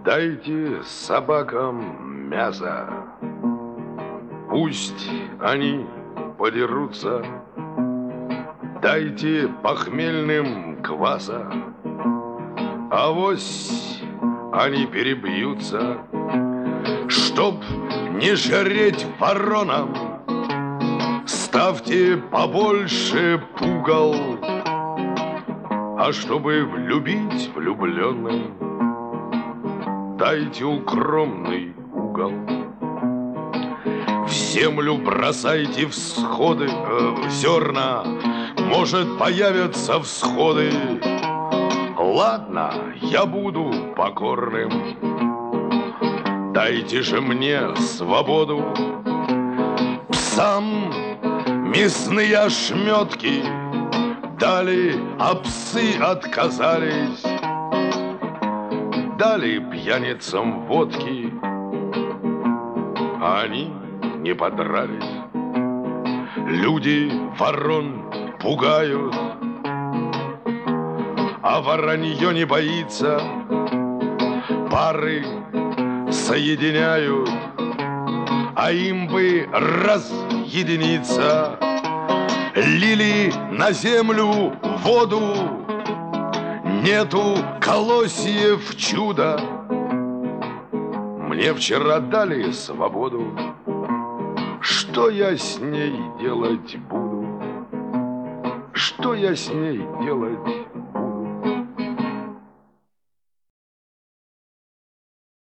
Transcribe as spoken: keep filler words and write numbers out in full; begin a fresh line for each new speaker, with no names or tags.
Дайте собакам мясо, пусть они подерутся. Дайте похмельным кваса, авось они перебьются. Чтоб не жреть воронам, ставьте побольше пугал. А чтобы влюбить влюбленным, дайте укромный угол. В землю бросайте всходы, э, зерна, может, появятся всходы. Ладно, я буду покорным. Дайте же мне свободу. Псам мясные ошметки дали, а псы отказались. Дали пьяницам водки, а они не подрались. Люди ворон пугают, а воронье не боится. Пары соединяют, а им бы разъединиться. Лили на землю воду, нету колосьев чуда. Мне вчера дали свободу, что я с ней делать буду? Что я с ней делать